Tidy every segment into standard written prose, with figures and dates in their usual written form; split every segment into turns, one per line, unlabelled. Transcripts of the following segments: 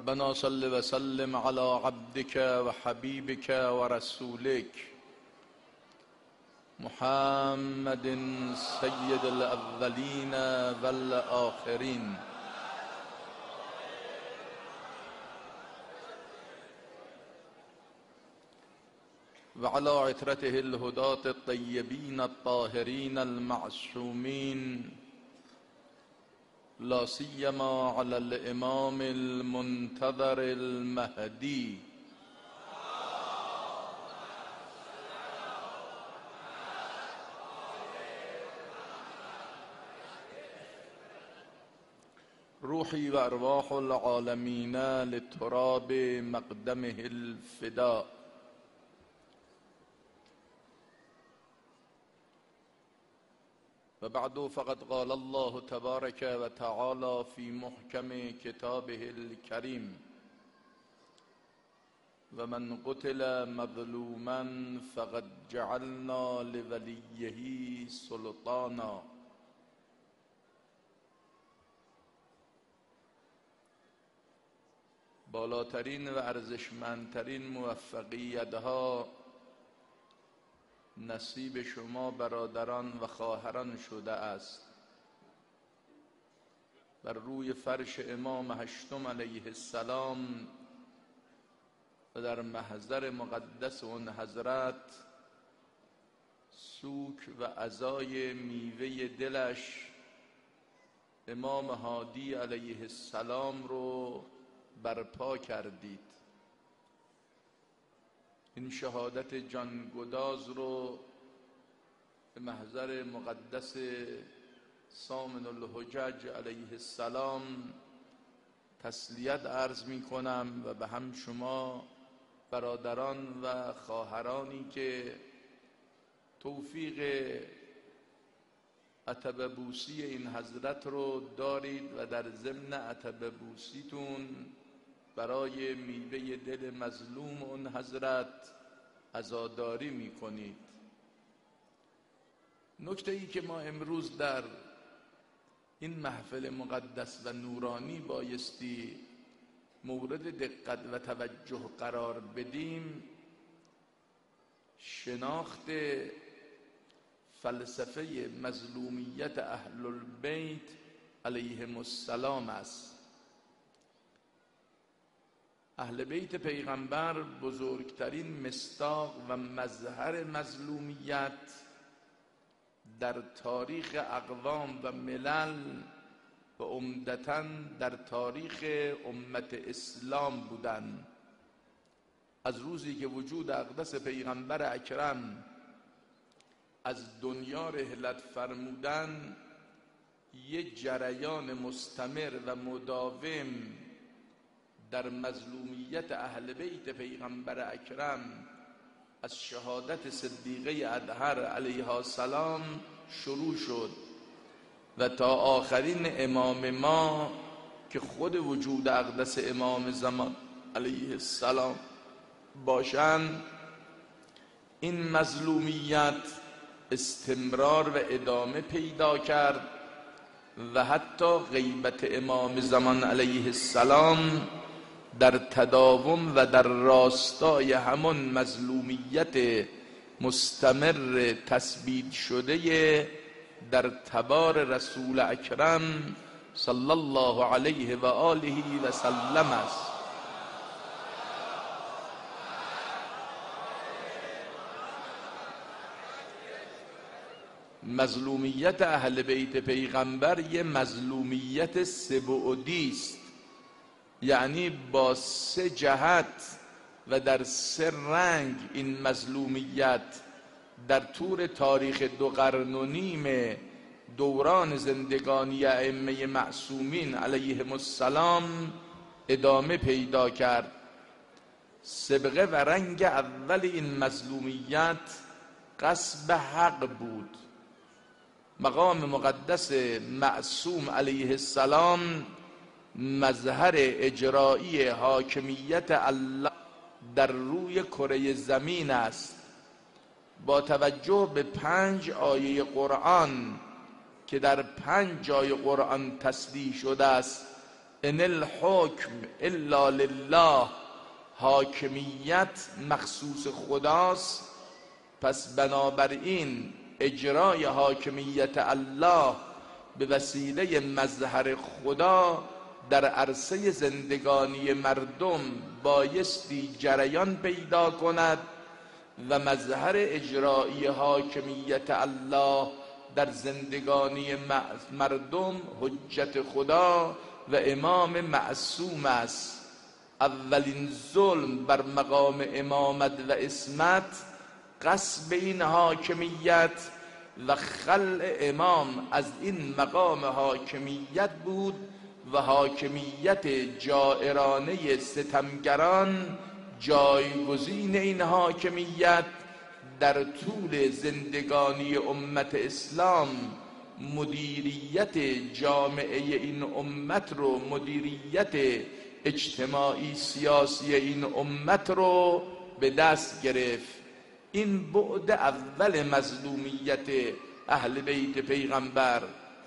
ربنا صل وسلم على عبدك وحبيبك ورسولك محمد سيد الأولين والآخرين وعلى عترته الهداة الطيبين الطاهرين المعصومين لا سيما على الإمام المنتظر المهدي روحي وأرواح العالمين لتراب مقدمه الفداء. وبعد فقد قال الله تبارك وتعالى في محكم كتابه الكريم ومن قتل مظلوما فقد جعلنا لوليه سلطانا. بالاترین و ارزشمندترین موفقیت‌ها نصیب شما برادران و خواهران شده است. بر روی فرش امام هشتم علیه السلام و در محضر مقدس اون حضرت سوک و عزای میوه دلش امام هادی علیه السلام رو برپا کردید. این شهادت جانگداز رو به محضر مقدس سامن الحجج علیه السلام تسلیت عرض می کنم و به هم شما برادران و خواهرانی که توفیق عتبه بوسی این حضرت رو دارید و در ضمن عتبه بوسیتون برای میوه دل مظلوم اون حضرت عزاداری می کنید. نکته ای که ما امروز در این محفل مقدس و نورانی بایستی مورد دقت و توجه قرار بدیم شناخت فلسفه مظلومیت اهل البیت علیهم السلام است. اهل بیت پیغمبر بزرگترین مصداق و مظهر مظلومیت در تاریخ اقوام و ملل و عمدتاً در تاریخ امت اسلام بودند. از روزی که وجود اقدس پیغمبر اکرم از دنیا رحلت فرمودن یک جریان مستمر و مداوم در مظلومیت اهل بیت پیغمبر اکرم از شهادت صدیقه اطهر علیها السلام شروع شد و تا آخرین امام ما که خود وجود اقدس امام زمان علیه السلام باشند این مظلومیت استمرار و ادامه پیدا کرد و حتی غیبت امام زمان علیه السلام در تداوم و در راستای همون مظلومیت مستمر تثبیت شده در تبار رسول اکرم صلی الله علیه و آله و سلم است. مظلومیت اهل بیت پیغمبر یه مظلومیت سه‌بعدی است، یعنی با 3 جهت و در 3 رنگ این مظلومیت در طول تاریخ 2.5 قرن دوران زندگانی ائمه معصومین علیهم السلام ادامه پیدا کرد. سبقه و رنگ اول این مظلومیت غصب حق بود. مقام مقدس معصوم علیه السلام مظهر اجرایی حاکمیت الله در روی کره زمین است. با توجه به 5 آیه قرآن که در 5 جای قرآن تصریح شده است ان الحکم الا لله، حاکمیت مخصوص خداست، پس بنابراین اجرای حاکمیت الله به وسیله مظهر خدا در عرصه زندگانی مردم بایستی جریان پیدا کند و مظهر اجرایی حاکمیت الله در زندگانی مردم حجت خدا و امام معصوم است. اولین ظلم بر مقام امامت و عصمت غصب این حاکمیت و خلع امام از این مقام حاکمیت بود و حاکمیت جائرانه ستمگران جایگزین این حاکمیت در طول زندگانی امت اسلام مدیریت جامعه این امت رو، مدیریت اجتماعی سیاسی این امت رو به دست گرفت. این بعد اول مظلومیت اهل بیت پیغمبر.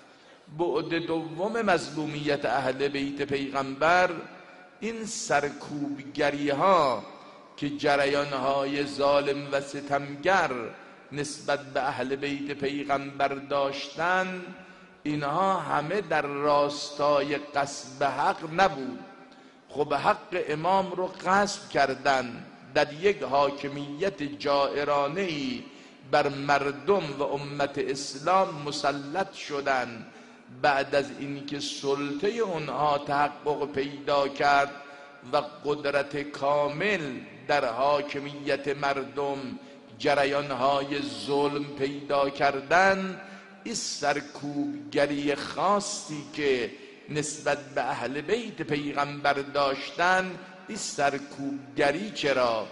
بعد دوم مظلومیت اهل بیت پیغمبر این سرکوبگری ها که جریان های ظالم و ستمگر نسبت به اهل بیت پیغمبر داشتن، اینها همه در راستای غصب حق نبود. خب حق امام رو غصب کردن، در یک حاکمیت جائرانه‌ای بر مردم و امت اسلام مسلط شدن. بعد از اینکه سلطه اونها تحقق پیدا کرد و قدرت کامل در حاکمیت مردم جریانهای ظلم پیدا کردن، این سرکوبگری خاصی که نسبت به اهل بیت پیغمبر داشتن، این سرکوبگری چرا؟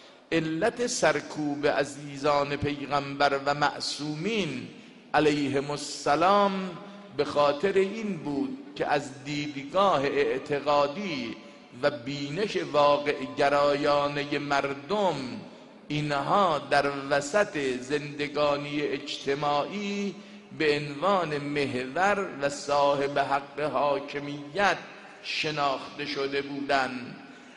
علت سرکوب عزیزان پیغمبر و معصومین علیهم السلام به خاطر این بود که از دیدگاه اعتقادی و بینش واقع گرایانه مردم اینها در وسط زندگانی اجتماعی به عنوان محور و صاحب حق حاکمیت شناخته شده بودند.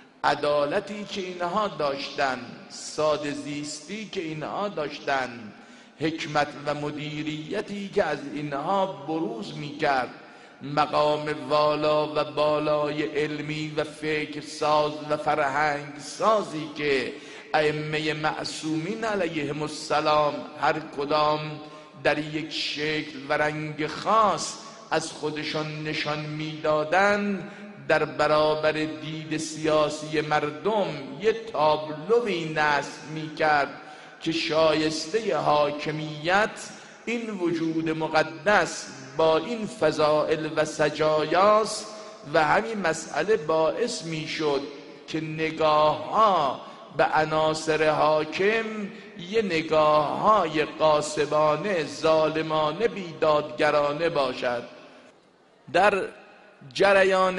عدالتی که اینها داشتن، ساده زیستی که اینها داشتن، حکمت و مدیریتی که از اینها بروز میکرد، مقام والا و بالای علمی و فکر ساز و فرهنگ سازی که ائمه معصومین علیهم السلام هر کدام در یک شکل و رنگ خاص از خودشان نشان میدادند، در برابر دید سیاسی مردم یه تابلوی نصب میکرد که شایسته حاکمیت این وجود مقدس با این فضائل و سجایاست و همین مسئله باعث میشد که نگاه ها به عناصر حاکم یه نگاه های غاصبانه، ظالمانه، بیدادگرانه باشد. در جریان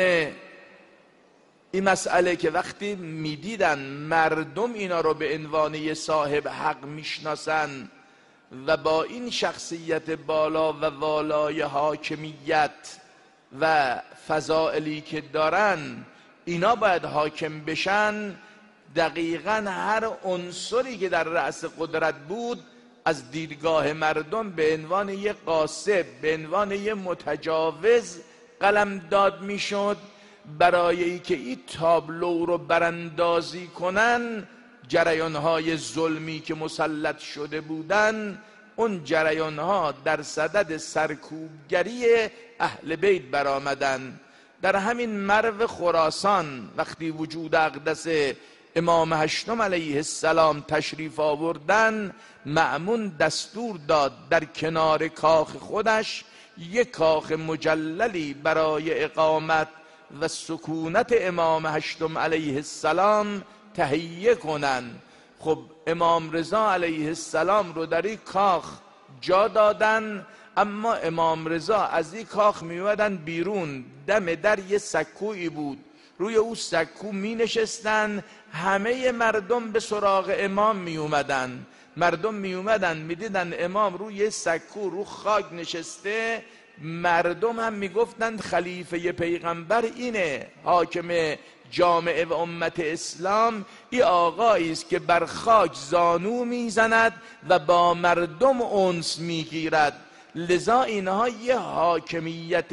این مسئله که وقتی میدیدن مردم اینا رو به عنوان یه صاحب حق میشناسن و با این شخصیت بالا و والای حاکمیت و فضائلی که دارن اینا باید حاکم بشن، دقیقاً هر عنصری که در رأس قدرت بود از دیدگاه مردم به عنوان یه غاصب، به عنوان یه متجاوز قلمداد میشد، برای اینکه این تابلو رو براندازی کنن جریانهای ظلمی که مسلط شده بودن، اون جریانها در صدد سرکوبگری اهل بیت برآمدن. در همین مرو خراسان وقتی وجود اقدس امام هشتم علیه السلام تشریف آوردن، مأمون دستور داد در کنار کاخ خودش یک کاخ مجللی برای اقامت و سکونت امام هشتم علیه السلام تهیه کنن. خب امام رضا علیه السلام رو در این کاخ جا دادن، اما امام رضا از این کاخ میومدن بیرون، دم در یه سکویی بود، روی او سکو می نشستن، همه مردم به سراغ امام می اومدن. مردم می اومدن می دیدن امام روی سکو رو خاک نشسته، مردم هم میگفتند خلیفه پیغمبر اینه، حاکم جامعه و امت اسلام این آقایی است که بر خاک زانو میزند و با مردم انس میگیرد. لذا اینها یه حاکمیت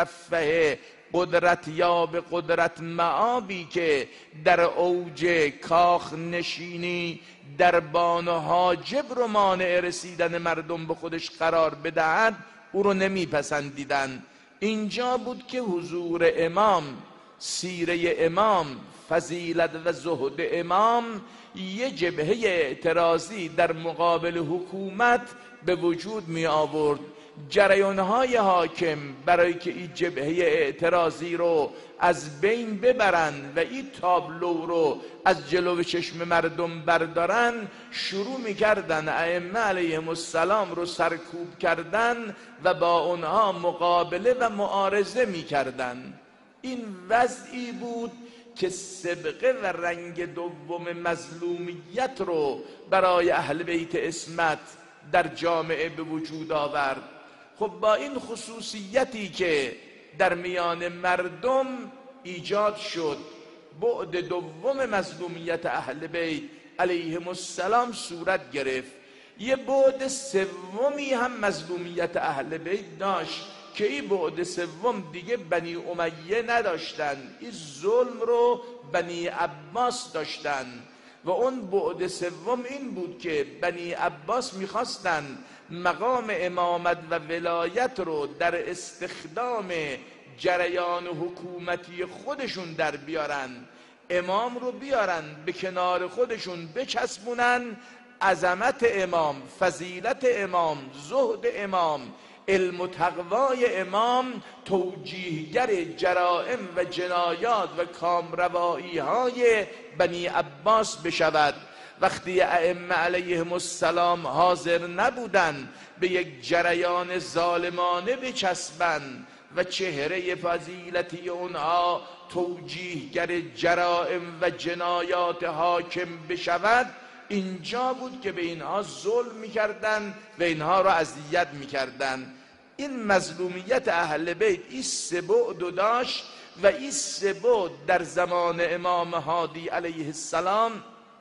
مرفه قدرت یا به قدرت معابی که در اوج کاخ نشینی در بان حاجب رو مانع رسیدن مردم به خودش قرار بدهد او رو نمیپسندیدن. اینجا بود که حضور امام، سیره امام، فضیلت و زهد امام یه جبهه اعتراضی در مقابل حکومت به وجود می آورد. جریانهای حاکم برای که این جبهه اعتراضی رو از بین ببرن و این تابلو رو از جلو چشم مردم بردارن، شروع میکردن ائمه علیهم السلام رو سرکوب کردن و با اونها مقابله و معارضه میکردن. این وضعی بود که سبقه و رنگ دوم مظلومیت رو برای اهل بیت عصمت در جامعه به وجود آورد. خب با این خصوصیتی که در میان مردم ایجاد شد، بعد دوم مظلومیت اهل بیت علیهم السلام صورت گرفت. یه بعد سومی هم مظلومیت اهل بیت داشت که این بعد سوم دیگه بنی امیه نداشتن، این ظلم رو بنی عباس داشتن. و اون بعد سوم این بود که بنی عباس میخواستن مقام امامت و ولایت رو در استخدام جریان حکومتی خودشون در بیارن، امام رو بیارن به کنار خودشون بچسبونن، عظمت امام، فضیلت امام، زهد امام، علم و تقوای امام توجیهگر جرائم و جنایات و کامروایی های بنی عباس بشود. وقتی ائمه علیهم السلام حاضر نبودن به یک جریان ظالمانه بچسبن و چهره فضیلتی اونها توجیهگر جرائم و جنایات حاکم بشود، اینجا بود که به اینها ظلم میکردن و اینها را اذیت میکردن. این مظلومیت اهل بیت این سه بعد داشت و این سه بعد در زمان امام هادی علیه السلام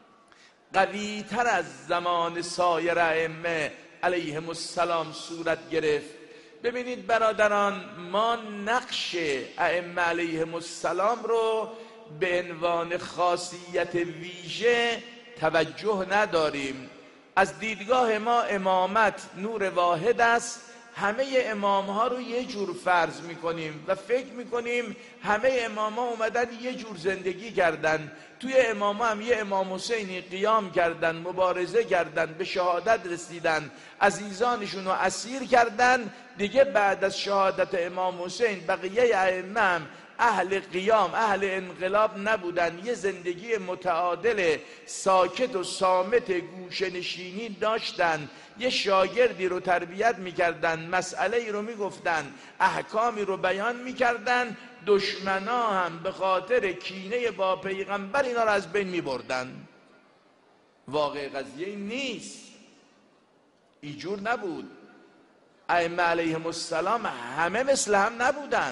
قوی تر از زمان سایر ائمه علیهم السلام صورت گرفت. ببینید برادران، ما نقش ائمه علیهم السلام رو به عنوان خاصیت ویژه توجه نداریم. از دیدگاه ما امامت نور واحد است. همه امام ها رو یه جور فرض میکنیم و فکر میکنیم همه امام ها اومدن یه جور زندگی کردن. توی امام ها هم یه امام حسینی قیام کردن، مبارزه کردن، به شهادت رسیدن، عزیزانشون رو اسیر کردن. دیگه بعد از شهادت امام حسین بقیه ائمه هم اهل قیام، اهل انقلاب نبودن، یه زندگی متعادل ساکت و صامت گوشه‌نشینی داشتن، یه شاگردی رو تربیت میکردن، مسئله رو میگفتن، احکامی رو بیان میکردن. دشمنا هم به خاطر کینه با پیغمبر اینا رو از بین میبردن. واقع قضیه این نیست، اینجور نبود. ائمه علیهم السلام همه مثل هم نبودن،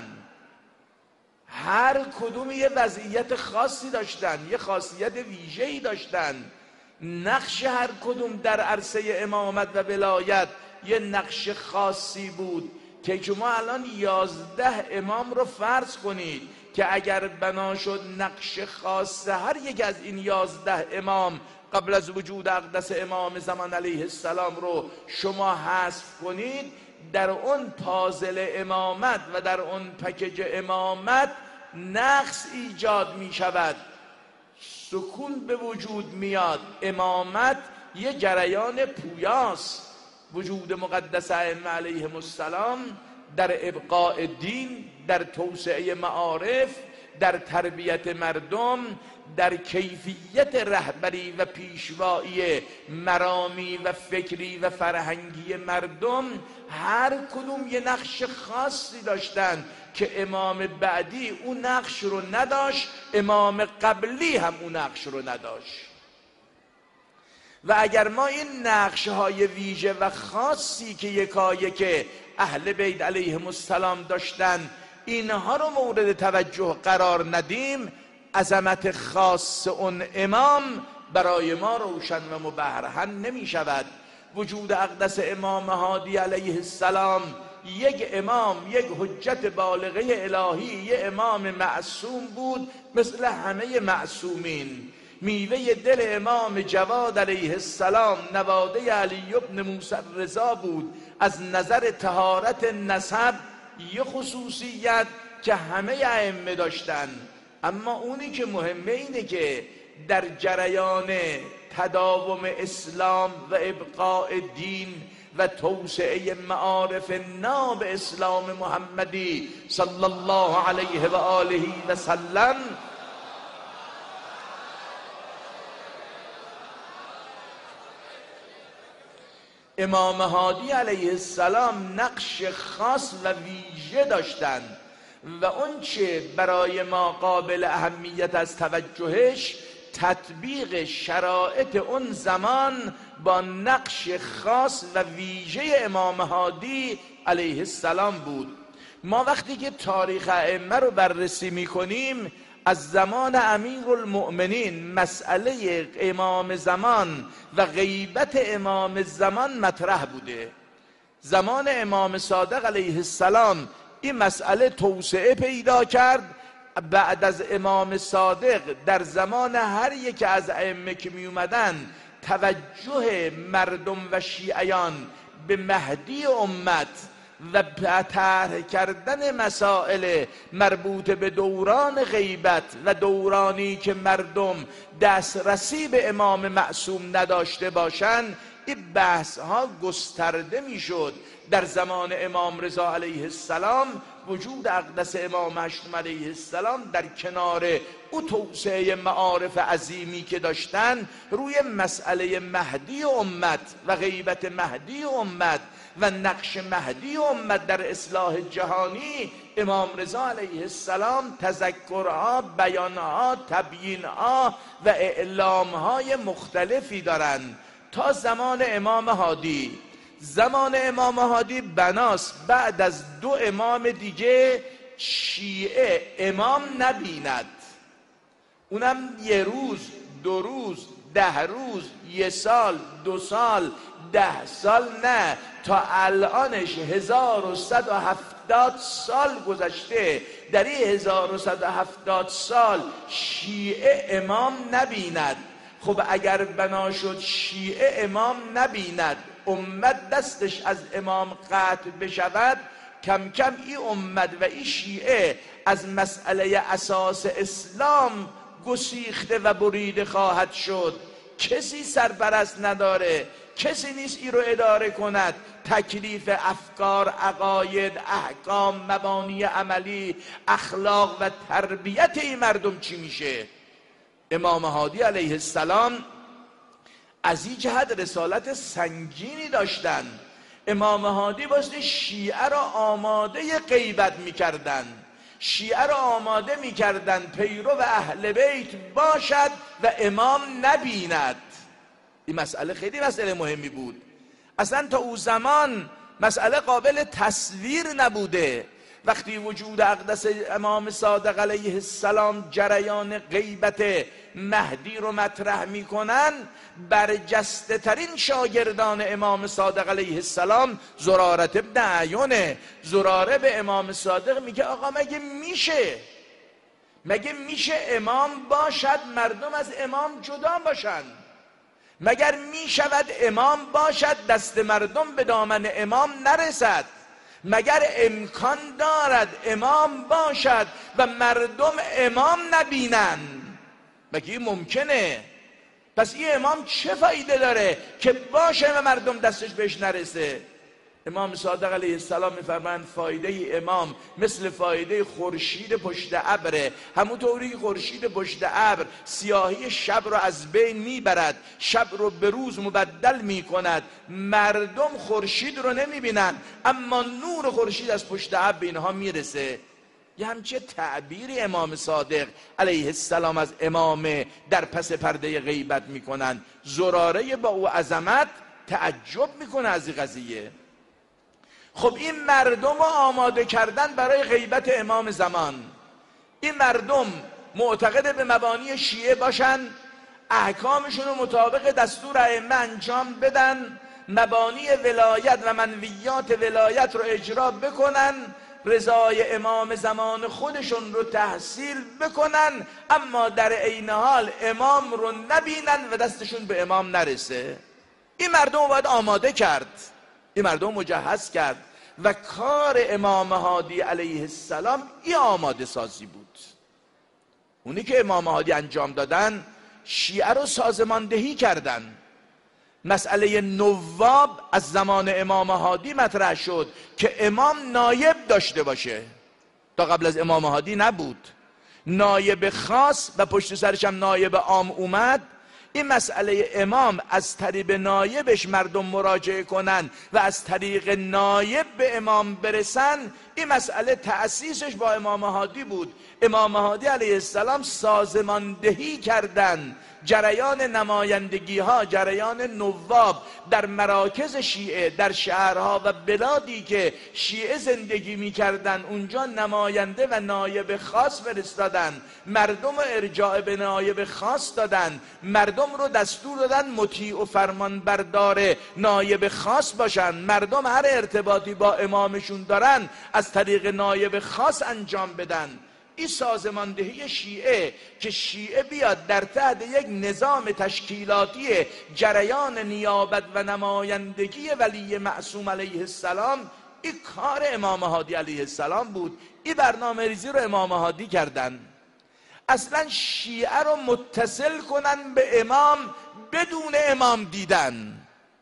هر کدوم یه وضعیت خاصی داشتن، یه خاصیت ویژه‌ای داشتن. نقش هر کدوم در عرصه امامت و ولایت یه نقش خاصی بود که شما الان 11 امام رو فرض کنید که اگر بنا شد نقش خاص هر یک از این 11 امام قبل از وجود اقدس امام زمان علیه السلام رو شما حذف کنید، در اون پازل امامت و در اون پکیج امامت نقص ایجاد می شود، سکون به وجود میاد. امامت یه جریان پویاست. وجود مقدس ائمه علیهم السلام در ابقاء دین، در توسعه معارف، در تربیت مردم، در کیفیت رهبری و پیشوایی مرامی و فکری و فرهنگی مردم، هر کدوم یه نقش خاصی داشتن که امام بعدی اون نقش رو نداشت، امام قبلی هم اون نقش رو نداشت. و اگر ما این نقشهای ویژه و خاصی که یکایک اهل بیت علیهم السلام داشتن اینها رو مورد توجه قرار ندیم، عظمت خاص اون امام برای ما روشن و مبرهن نمی شود. وجود اقدس امام هادی علیه السلام، یک امام، یک حجت بالغه الهی، یک امام معصوم بود مثل همه معصومین. میوه دل امام جواد علیه السلام نواده علی ابن موسی رضا بود. از نظر طهارت نسب یه خصوصیت که همه ائمه داشتن، اما اونی که مهمه اینه که در جریان تداوم اسلام و ابقاء دین و توسعه معارف ناب اسلام محمدی صلی الله علیه و آله و سلم، امام هادی علیه السلام نقش خاص و ویژه داشتند و اون چه برای ما قابل اهمیت از توجهش تطبیق شرایط اون زمان با نقش خاص و ویژه امام هادی علیه السلام بود. ما وقتی که تاریخ ائمه رو بررسی میکنیم، از زمان امیرالمؤمنین مسئله امام زمان و غیبت امام زمان مطرح بوده. زمان امام صادق علیه السلام این مسئله توسعه پیدا کرد. بعد از امام صادق در زمان هر یک از ائمه که می اومدن، توجه مردم و شیعیان به مهدی امت و طرح کردن مسائل مربوط به دوران غیبت و دورانی که مردم دسترسی به امام معصوم نداشته باشند، این بحث ها گسترده می شد. در زمان امام رضا علیه السلام وجود اقدس امام هشتم علیه السلام در کنار او توسعه معارف عظیمی که داشتن روی مسئله مهدی امت و غیبت مهدی امت و نقش مهدی امت در اصلاح جهانی، امام رضا علیه السلام تذکرها، بیانها، تبیینها و اعلامهای مختلفی دارند تا زمان امام هادی. زمان امام هادی بناس بعد از دو امام دیگه شیعه امام نبیند، اونم یه روز، 2 روز، 10 روز، 1 سال، 2 سال، 10 سال نه، تا الانش 1170 سال گذشته. در این 1170 سال شیعه امام نبیند. خب اگر بنا شد شیعه امام نبیند، امت دستش از امام قطع بشود، کم کم این امت و این شیعه از مسئله اساس اسلام گسیخته و بریده خواهد شد. کسی سرپرست نداره، کسی نیست ای رو اداره کند. تکلیف افکار، عقاید، احکام، مبانی عملی، اخلاق و تربیت این مردم چی میشه؟ امام هادی علیه السلام از این جهت رسالت سنگینی داشتند. امام هادی واسه شیعه را آماده غیبت میکردن، شیعه را آماده میکردن پیرو و اهل بیت باشد و امام نبیند. این مسئله خیلی مسئله مهمی بود. اصلا تا او زمان مسئله قابل تصویر نبوده. وقتی وجود اقدس امام صادق علیه السلام جریان غیبت مهدی رو مطرح میکنن، برجسته ترین شاگردان امام صادق علیه السلام زرارت ابن اعینه. زراره به امام صادق میگه آقا مگه میشه امام باشد مردم از امام جدا باشند؟ مگر میشود امام باشد دست مردم به دامن امام نرسد؟ مگر امکان دارد امام باشد و مردم امام نبینند؟ مگه این ممکنه؟ پس این امام چه فایده داره که باشه و مردم دستش بهش نرسه؟ امام صادق علیه السلام میفرمایند فایده امام مثل فایده خورشید پشت ابره. همونطوری که خورشید پشت ابر سیاهی شب رو از بین میبرد، شب رو به روز مبدل میکند، مردم خورشید رو نمیبینن اما نور خورشید از پشت ابر به اینها میرسه. یه همچه تعبیری امام صادق علیه السلام از امام در پس پرده غیبت میکنن. زراره با او عظمت تعجب میکنه از این قضیه. خب این مردم رو آماده کردن برای غیبت امام زمان. این مردم معتقد به مبانی شیعه باشن، احکامشون رو مطابق دستور ائمه انجام بدن، مبانی ولایت و منویات ولایت رو اجرا بکنن، رضای امام زمان خودشون رو تحصیل بکنن، اما در عین حال امام رو نبینن و دستشون به امام نرسه. این مردم رو باید آماده کرد، این مردم مجهز کرد و کار امام هادی علیه السلام این آماده سازی بود. اونی که امام هادی انجام دادن شیعه رو سازماندهی کردن. مسئله نواب از زمان امام هادی مطرح شد که امام نایب داشته باشه، تا قبل از امام هادی نبود. نایب خاص و پشت سرش هم نایب عام اومد. این مسئله امام از طریق نایبش مردم مراجعه کنن و از طریق نایب به امام برسن، این مسئله تأسیسش با امام هادی بود. امام هادی علیه السلام سازماندهی کردن جریان نمایندگی ها، جریان نواب در مراکز شیعه، در شهرها و بلادی که شیعه زندگی می کردن، اونجا نماینده و نایب خاص فرستادن، مردم رو ارجاع به نایب خاص دادن، مردم رو دستور دادن مطیع و فرمان بردار نایب خاص باشن، مردم هر ارتباطی با امامشون دارن از طریق نایب خاص انجام بدن. این سازماندهی شیعه که شیعه بیاد در تحت یک نظام تشکیلاتی جریان نیابت و نمایندگی ولی معصوم علیه السلام، این کار امام هادی علیه السلام بود. این برنامه ریزی رو امام هادی کردن. اصلا شیعه رو متصل کنن به امام بدون امام دیدن.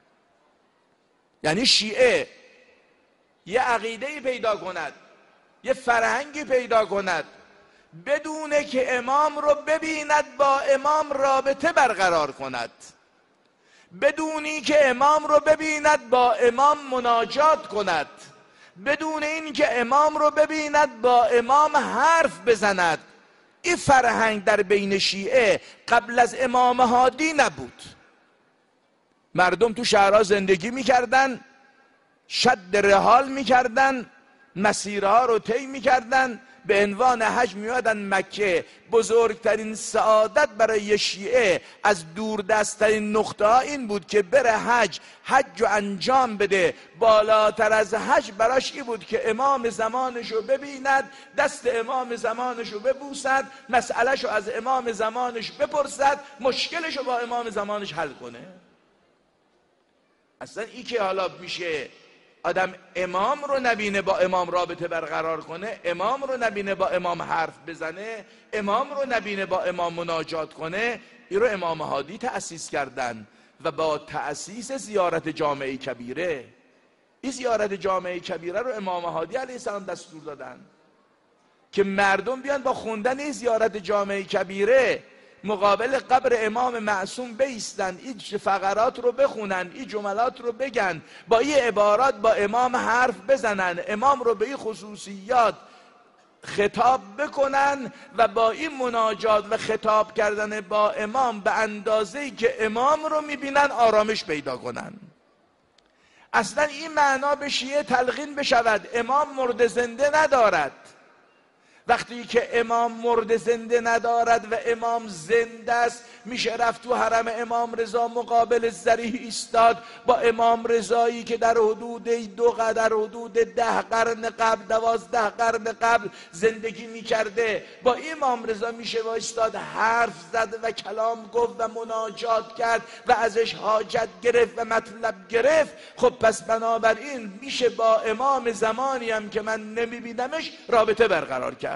یعنی شیعه یه عقیده‌ای پیدا کند، یه فرهنگی پیدا کند، بدونه که امام رو ببیند، با امام رابطه برقرار کند، بدونی که امام رو ببیند با امام مناجات کند، بدون این که امام رو ببیند با امام حرف بزند. این فرهنگ در بین شیعه قبل از امام هادی نبود. مردم تو شهرها زندگی میکردن، شد رحال میکردن، مسیرها رو طی میکردن، به عنوان حج میادن مکه. بزرگترین سعادت برای شیعه از دوردستترین نقطه ها این بود که بره حج رو انجام بده. بالاتر از حج براش این بود که امام زمانش رو ببیند، دست امام زمانش رو ببوسد، مسئلهش رو از امام زمانش بپرسد، مشکلش رو با امام زمانش حل کنه. اصلا این که حالا میشه آدم امام رو نبینه با امام رابطه برقرار کنه، امام رو نبینه با امام حرف بزنه، امام رو نبینه با امام مناجات کنه، این رو امام هادی تأسیس کردن و با تأسیس زیارت جامعه کبیره. این زیارت جامعه کبیره رو امام هادی علیه السلام دستور دادن که مردم بیان با خوندن این زیارت جامعه کبیره مقابل قبر امام معصوم بایستن، این فقرات رو بخونن، این جملات رو بگن، با این عبارات با امام حرف بزنن، امام رو به این خصوصیات خطاب بکنن و با این مناجات و خطاب کردن با امام به اندازه‌ای که امام رو میبینن آرامش پیدا کنن. اصلا این معنا به شیعه تلقین بشود امام مرد زنده ندارد. وقتی که امام مرد زنده ندارد و امام زنده است، میشه رفت تو حرم امام رضا مقابل ضریح ایستاد، با امام رضایی که در حدود 10 قرن قبل 12 قرن قبل زندگی میکرده، با امام رضا میشه ایستاد، حرف زد و کلام گفت و مناجات کرد و ازش حاجت گرفت و مطلب گرفت. خب پس بنابراین میشه با امام زمانی هم که من نمیبینمش رابطه برقرار کرد.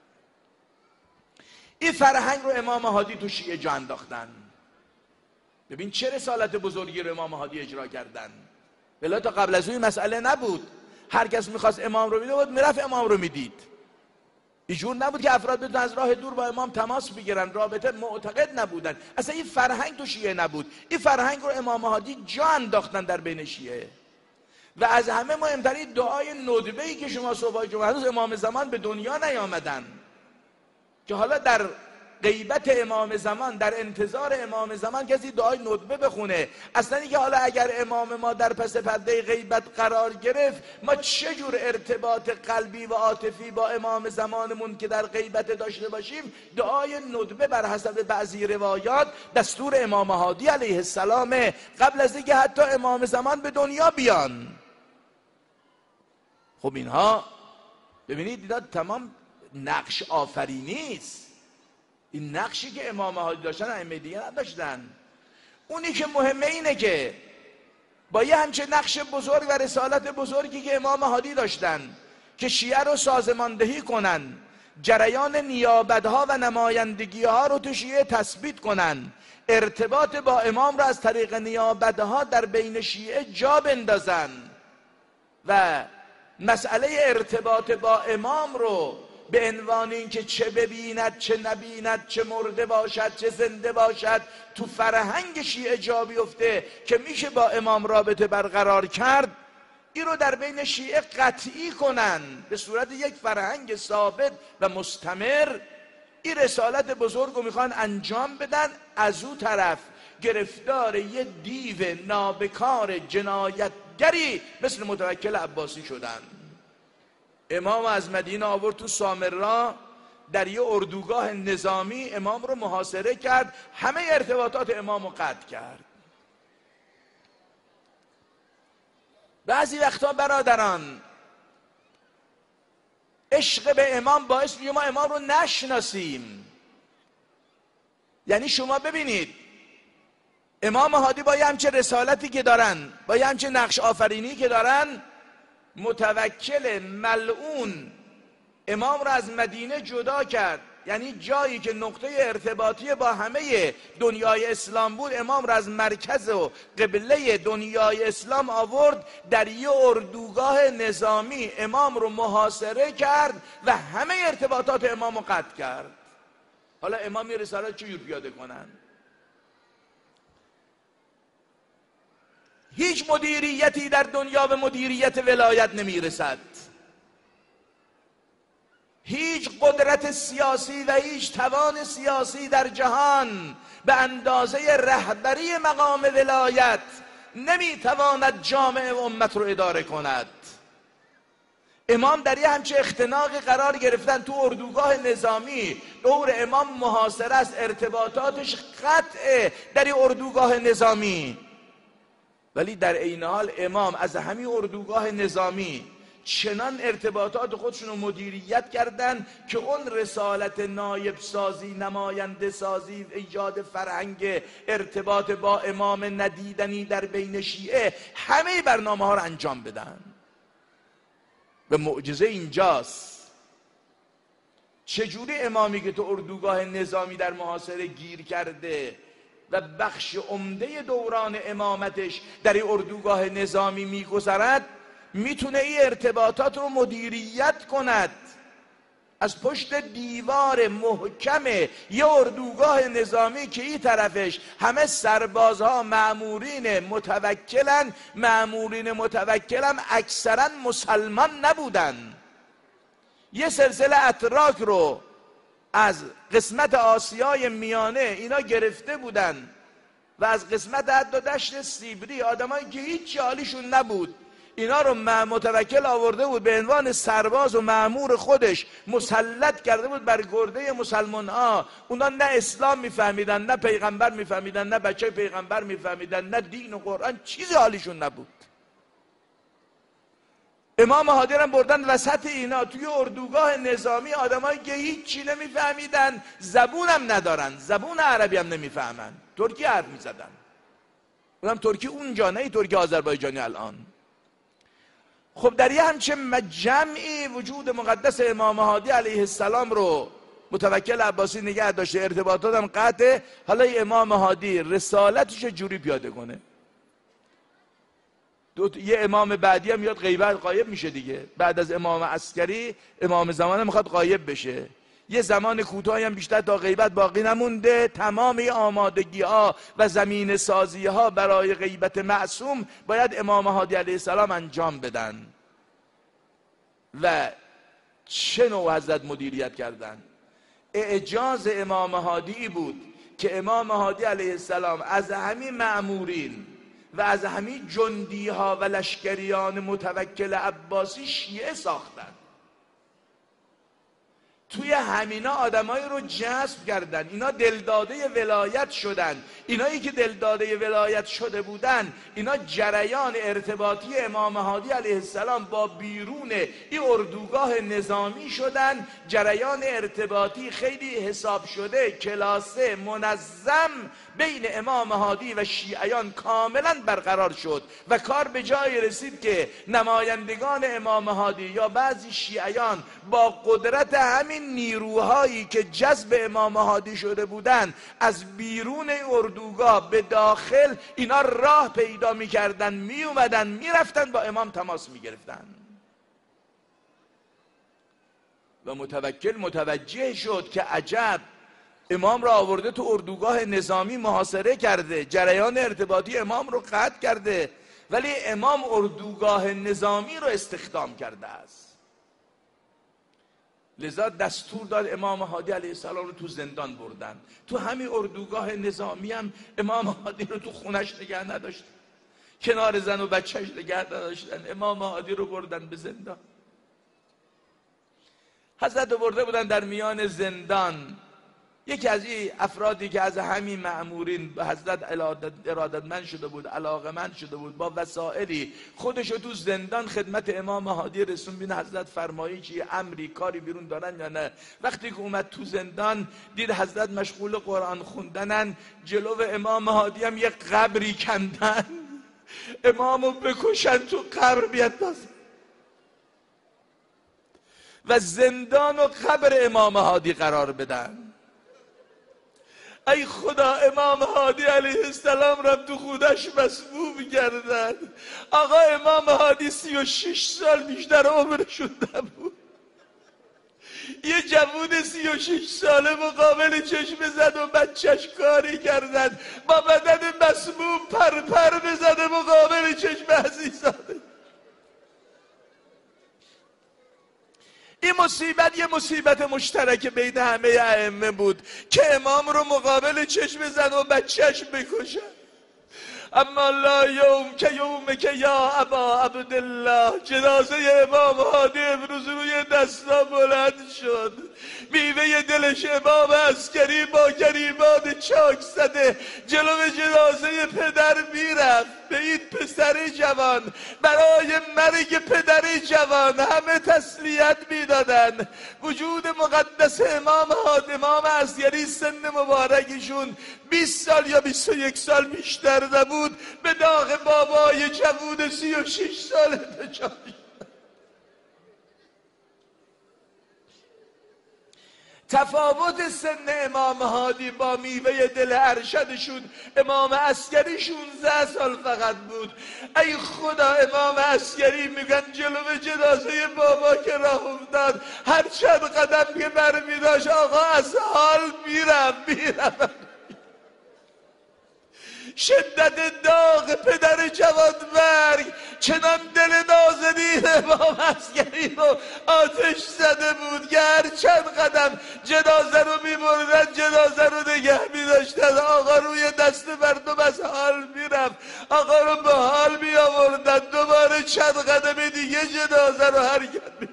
این فرهنگ رو امام هادی تو شیعه جا انداختن. ببین چه رسالت بزرگی رو امام هادی اجرا کردن. بلا تا قبل از اون مسئله نبود. هر کس میخواست امام رو میدید میرفت امام رو میدید. اینجور نبود که افراد بدون از راه دور با امام تماس بگیرن، رابطه معتقد نبودن. اصلا این فرهنگ تو شیعه نبود. این فرهنگ رو امام هادی جا انداختن در بین شیعه. و از همه مهمترین دعای ندبه‌ای که شما صبح جمعه، هنوز امام زمان به دنیا نیامدن که حالا در غیبت امام زمان، در انتظار امام زمان کسی دعای ندبه بخونه. اصلا اینکه حالا اگر امام ما در پس پرده غیبت قرار گرفت، ما چه جور ارتباط قلبی و عاطفی با امام زمانمون که در غیبت داشته باشیم؟ دعای ندبه بر حسب بعضی روایات دستور امام هادی علیه السلام، قبل از اینکه حتی امام زمان به دنیا بیان. خب اینها ببینید اینا تمام نقش آفرینی است. این نقشی که امام هادی داشتن ائمه دیگه نداشتن. اونی که مهمه اینه که با یه همچه نقش بزرگ و رسالت بزرگی که امام هادی داشتن که شیعه رو سازماندهی کنن، جریان نیابت‌ها و نمایندگی‌ها رو تو شیعه تثبیت کنن، ارتباط با امام رو از طریق نیابت‌ها در بین شیعه جا بندازن و مسئله ارتباط با امام رو به عنوان اینکه چه ببیند چه نبیند، چه مرده باشد چه زنده باشد، تو فرهنگ شیعه جا بیفته که میشه با امام رابطه برقرار کرد، این رو در بین شیعه قطعی کنن به صورت یک فرهنگ ثابت و مستمر. این رسالت بزرگ رو میخوان انجام بدن. از او طرف گرفتار یه دیو نابکار جنایتگری مثل متوکل عباسی شدن. امام از مدینه آورد تو سامرا، در یه اردوگاه نظامی امام رو محاصره کرد، همه ارتباطات امام رو قطع کرد. بعضی وقتا برادران عشق به امام باعث میشه ما امام رو نشناسیم. یعنی شما ببینید امام هادی با یه همچه رسالتی که دارن، با یه همچه نقش آفرینی که دارن، متوکل ملعون امام را از مدینه جدا کرد. یعنی جایی که نقطه ارتباطی با همه دنیای اسلام بود، امام را از مرکز و قبله دنیای اسلام آورد، در یه اردوگاه نظامی امام رو محاصره کرد و همه ارتباطات امام رو قطع کرد. حالا امام یه رساله چجور پیاده کنن؟ هیچ مدیریتی در دنیا به مدیریت ولایت نمیرسد. هیچ قدرت سیاسی و هیچ توان سیاسی در جهان به اندازه رهبری مقام ولایت نمیتواند جامعه و امت رو اداره کند. امام در یه همچه اختناقی قرار گرفتن، تو اردوگاه نظامی دور امام محاصره است، ارتباطاتش قطعه در اردوگاه نظامی. ولی در عین حال امام از همین اردوگاه نظامی چنان ارتباطات خودشون رو مدیریت کردن که اون رسالت نایب سازی، نماینده سازی، ایجاد فرهنگ ارتباط با امام ندیدنی در بین شیعه، همه برنامه ها رو انجام بدن. و معجزه اینجاست چجوری امامی که تو اردوگاه نظامی در محاصره گیر کرده و بخش عمده دوران امامتش در این اردوگاه نظامی میگذرد، میتونه این ارتباطات رو مدیریت کند. از پشت دیوار محکم یه اردوگاه نظامی که این طرفش همه سربازها مأمورین متوکلن، مأمورین متوکلن اکثرا مسلمان نبودن، یه سلسله اتراک رو از قسمت آسیای میانه اینا گرفته بودن و از قسمت حتی دشت سیبری آدمایی که هیچ حالیشون نبود، اینا رو متوکل آورده بود به عنوان سرباز و مأمور خودش، مسلط کرده بود بر گرده مسلمان ها. اونا نه اسلام میفهمیدن، نه پیغمبر میفهمیدن، نه بچه پیغمبر میفهمیدن، نه دین و قرآن، چیزی حالیشون نبود. امام هادی رو بردن وسط اینا توی اردوگاه نظامی، آدمایی که هیچی نمیفهمیدن، زبون هم ندارن، زبون عربی هم نمیفهمن، ترکی حرف میزدن. اونم ترکی اونجا، نه ترکی آذربایجانی الان. خب در یه همچین جمعی وجود مقدس امام هادی علیه السلام رو متوکل عباسی نگه داشته، ارتباطات هم قطعه. حالا امام هادی رسالتش جوری پیاده کنه. یه امام بعدی هم میاد غیبت غایب میشه دیگه. بعد از امام عسکری امام زمان میخواد غایب بشه. یه زمان کوتاهی هم بیشتر تا غیبت باقی نمونده، تمام آمادگی ها و زمین سازی ها برای غیبت معصوم باید امام هادی علیه السلام انجام بدن. و چه نوع حضرت مدیریت کردن؟ اعجاز امام هادی بود که امام هادی علیه السلام از همین مأمورین و از همین جندی ها و لشکریان متوکل عباسی شیعه ساختن. توی همینا آدمایی رو جذب کردن، اینا دلداده ولایت شدن. اینایی که دلداده ولایت شده بودن، اینا جریان ارتباطی امام هادی علیه السلام با بیرون این اردوگاه نظامی شدن. جریان ارتباطی خیلی حساب شده، کلاسه، منظم بین امام هادی و شیعیان کاملا برقرار شد و کار به جای رسید که نمایندگان امام هادی یا بعضی شیعیان با قدرت همین نیروهایی که جذب امام هادی شده بودن از بیرون اردوگاه به داخل، اینا راه پیدا میکردن، میومدن، میرفتن با امام تماس میگرفتن. و متوکل متوجه شد که عجب، امام را آورده تو اردوگاه نظامی محاصره کرده، جریان ارتباطی امام رو قطع کرده، ولی امام اردوگاه نظامی رو استخدام کرده است. لذا دستور داد امام هادی علیه السلام رو تو زندان بردن. تو همین اردوگاه نظامی هم امام هادی رو تو خونش نگه نداشتن، کنار زن و بچهش نگه نداشتن، امام هادی رو بردن به زندان. حضرت رو برده بودن در میان زندان. یکی از این افرادی که از همین مأمورین به حضرت ارادتمند شده بود، علاقمند شده بود، با وسائلی خودشو تو زندان خدمت امام هادی رسون. بین حضرت فرمایی چی امری کاری بیرون دارن یا نه. وقتی که اومد تو زندان دید حضرت مشغول قرآن خوندنن، جلو امام هادی هم یک قبری کندن، امامو بکشن تو قبر بیاندازن. و زندان و قبر امام هادی قرار بدن. ای خدا، امام هادی علیه السلام را تو خودش مسموم کردن. آقا امام هادی 36 سال بیشتر عمرشون نبود. یه جوون 36 ساله مقابل چشم زد و بچهش کاری کردن، با بدن مسموم پر بزده مقابل چشم عزیزانه. این مصیبت یه مصیبت مشترک بین همه ائمه بود که امام رو مقابل چشم زن و بچهش بکشن. اما لا یوم که یوم که یا ابا عبدالله، جنازه امام هادی امروز روی دستا بلند شد. میوه دلش امام عسکری با گریبان چاک زده جلو جنازه پدر میرفت. به این پسر جوان برای مرگ پدر جوان همه تسلیت میدادن. وجود مقدس امام هادی، امام عسکری، سن مبارکشون 20 سال یا 21 سال بیشتر نبود، به داغ بابای جوون 36 ساله دچار شد. تفاوت سن امام هادی با میوه دل ارشدشون امام عسکری 16 سال فقط بود. ای خدا، امام عسکری میگن جلو جنازه بابا که راه افتاد هر چند قدم که برمی داشت آقا از حال میرم. شدت داغ پدر جوانمرگ چنان دل نازنین امام عسکری رو آتش زده بود که هر چند قدم جنازه رو میبردن، جنازه رو نگه میداشتن، آقا روی دست مردم از حال میرفت، آقا رو به حال میآوردن، دوباره چند قدم دیگه جنازه رو حرکت میدن.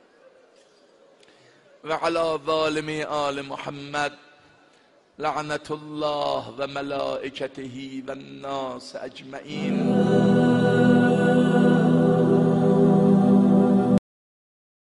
و علی ظالم آل محمد لعنت الله و ملائکته و الناس اجمعین.